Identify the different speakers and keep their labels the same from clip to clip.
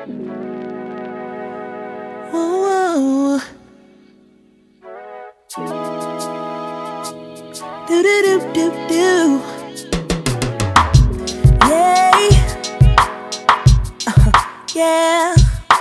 Speaker 1: Ooh. Do do do do do. Yeah. Yeah.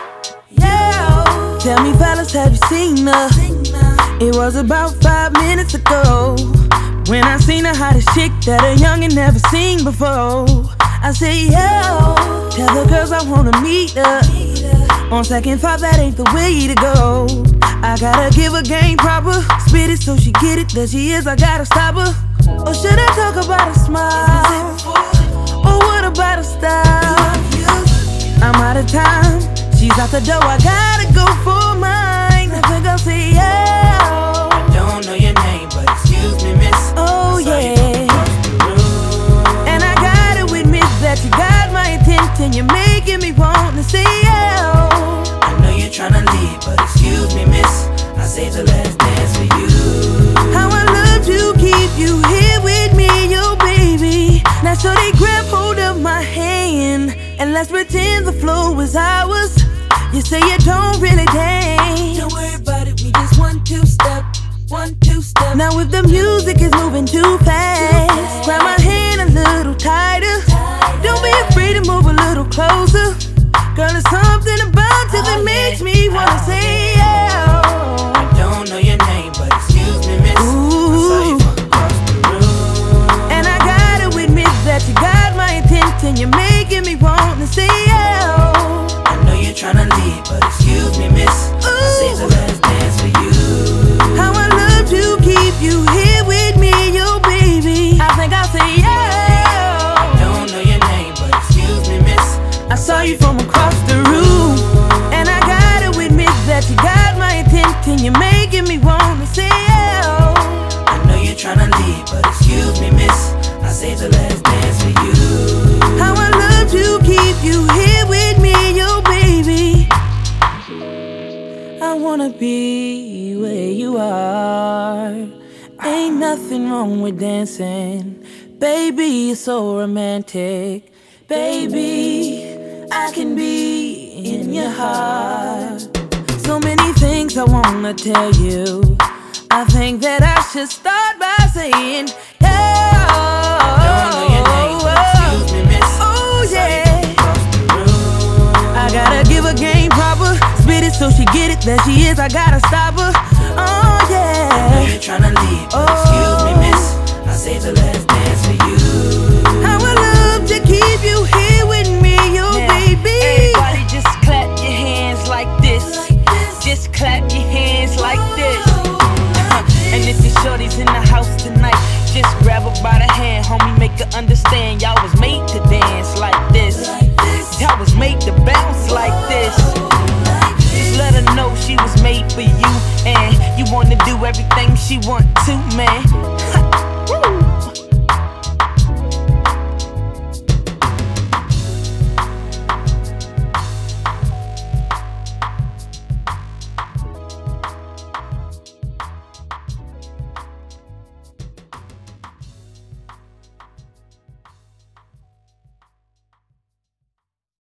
Speaker 1: Yeah. Tell me, fellas, have you seen her? It was about 5 minutes ago when I seen a hottest chick that a youngin' never seen before. I say, yo, tell the girls I wanna meet her. On second thought, that ain't the way to go. I gotta give her game proper, spit it so she get it. There she is, I gotta stop her. Or should I talk about a smile? Or what about a style? I'm out of time, she's out the door, I gotta go for mine. I think I'll say, yo,
Speaker 2: I don't know your name, but excuse me, miss.
Speaker 1: Oh yeah. And I gotta admit that you got my attention. You're making me want to say, yo.
Speaker 2: I know you're tryna leave, but excuse me, miss. I saved the last dance for you.
Speaker 1: How I love to keep you here with me, yo baby. Now so they grab hold of my hand and let's pretend the flow is ours. You say you don't really dance.
Speaker 2: Don't worry about it, we just 1-2 step, 1-2 step.
Speaker 1: Now if the music is moving too fast, grab my hand a little tighter. Don't be afraid to move a little closer. Girl, there's something about you that makes me wanna say, yeah.
Speaker 2: I don't know your name, but excuse me, miss. I saw you from across the room.
Speaker 1: And I gotta admit that you got my attention. You're making me wanna say, yeah.
Speaker 2: I know you're tryna leave, but excuse me, miss. I saved the last dance for you.
Speaker 1: How I love to keep you here with me, yo baby. I think I'll say, yeah.
Speaker 2: I don't know your name, but excuse me, miss.
Speaker 1: I saw you from across the room, and I gotta admit that you got my attention. You're making me wanna say, yeah.
Speaker 2: I know you're tryna leave, but excuse me, miss. I saved the last dance for you.
Speaker 1: How I love to keep you here with me, yo baby. I wanna be where you are. Ain't nothing wrong with dancing, baby, you're so romantic. Baby, I can be in your heart. So many things I wanna tell you. I think that I should start by saying, yeah.
Speaker 2: I don't know your name, but excuse me, miss.
Speaker 1: Oh
Speaker 2: I saw you
Speaker 1: yeah.
Speaker 2: from across the room.
Speaker 1: I gotta give her game proper, spit it so she get it. There she is, I gotta stop her. Oh
Speaker 2: I know
Speaker 1: yeah.
Speaker 2: you're tryna leave, but excuse me, miss. I saved the last dance for you.
Speaker 1: How I love to keep you here with me, yo baby.
Speaker 3: Everybody just clap your hands like this. Just clap your hands like this. And if your shorty's in the house tonight, just grab her by the hand, homie, make her understand. Y'all was made to dance like this. Y'all was made to bounce like this. Just let her know she was made for you, and you wanna do everything she want to, man.